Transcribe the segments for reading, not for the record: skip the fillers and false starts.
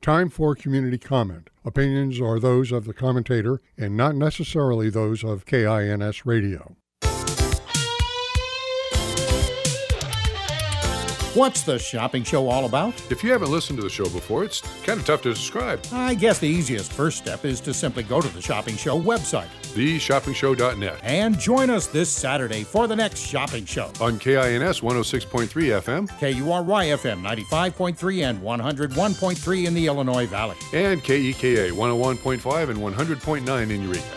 Time for community comment. Opinions are those of the commentator and not necessarily those of KINS Radio. What's the shopping show all about? If you haven't listened to the show before, it's kind of tough to describe. I guess the easiest first step is to simply go to the Shopping Show website. TheShoppingShow.net. And join us this Saturday for the next shopping show. On KINS 106.3 FM. KURY FM 95.3 and 101.3 in the Illinois Valley. And KEKA 101.5 and 100.9 in Eureka.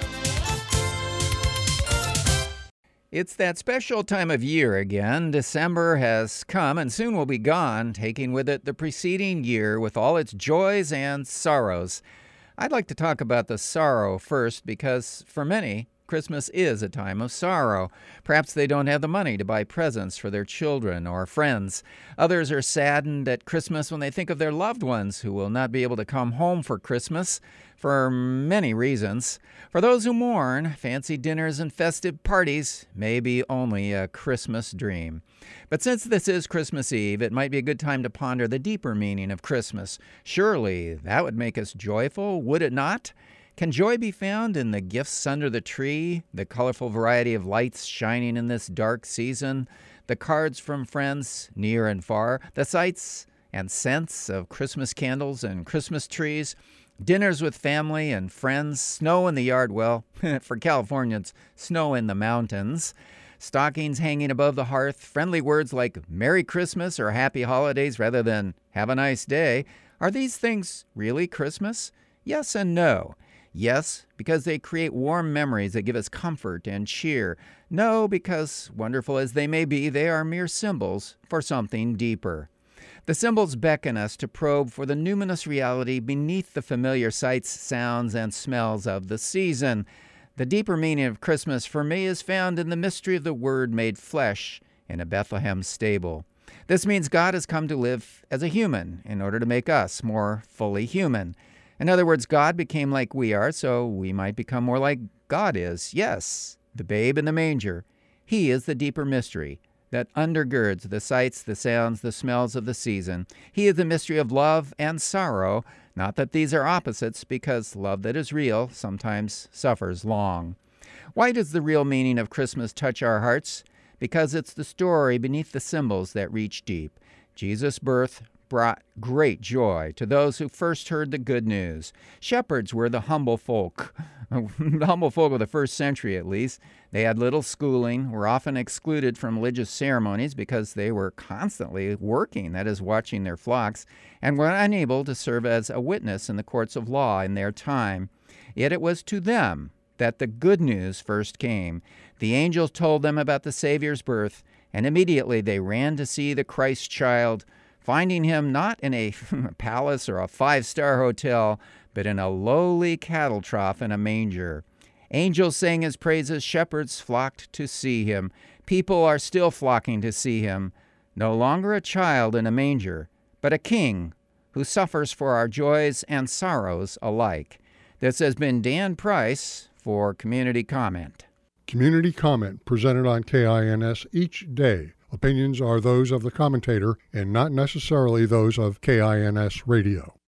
It's that special time of year again. December has come and soon will be gone, taking with it the preceding year with all its joys and sorrows. I'd like to talk about the sorrow first because for many, Christmas is a time of sorrow. Perhaps they don't have the money to buy presents for their children or friends. Others are saddened at Christmas when they think of their loved ones who will not be able to come home for Christmas for many reasons. For those who mourn, fancy dinners and festive parties may be only a Christmas dream. But since this is Christmas Eve, it might be a good time to ponder the deeper meaning of Christmas. Surely that would make us joyful, would it not? Can joy be found in the gifts under the tree, the colorful variety of lights shining in this dark season, the cards from friends near and far, the sights and scents of Christmas candles and Christmas trees, dinners with family and friends, snow in the yard, well, for Californians, snow in the mountains, stockings hanging above the hearth, friendly words like Merry Christmas or Happy Holidays rather than Have a nice day. Are these things really Christmas? Yes and no. Yes, because they create warm memories that give us comfort and cheer. No, because, wonderful as they may be, they are mere symbols for something deeper. The symbols beckon us to probe for the numinous reality beneath the familiar sights, sounds, and smells of the season. The deeper meaning of Christmas for me is found in the mystery of the Word made flesh in a Bethlehem stable. This means God has come to live as a human in order to make us more fully human. In other words, God became like we are, so we might become more like God is. Yes, the babe in the manger. He is the deeper mystery that undergirds the sights, the sounds, the smells of the season. He is the mystery of love and sorrow, not that these are opposites, because love that is real sometimes suffers long. Why does the real meaning of Christmas touch our hearts? Because it's the story beneath the symbols that reach deep. Jesus' birth brought great joy to those who first heard the good news. Shepherds were the humble folk of the first century at least. They had little schooling, were often excluded from religious ceremonies because they were constantly working, that is, watching their flocks, and were unable to serve as a witness in the courts of law in their time. Yet it was to them that the good news first came. The angels told them about the Savior's birth, and immediately they ran to see the Christ child, finding him not in a palace or a five-star hotel, but in a lowly cattle trough in a manger. Angels sang his praises, shepherds flocked to see him. People are still flocking to see him. No longer a child in a manger, but a king who suffers for our joys and sorrows alike. This has been Dan Price for Community Comment. Community comment presented on KINS each day. Opinions are those of the commentator and not necessarily those of KINS Radio.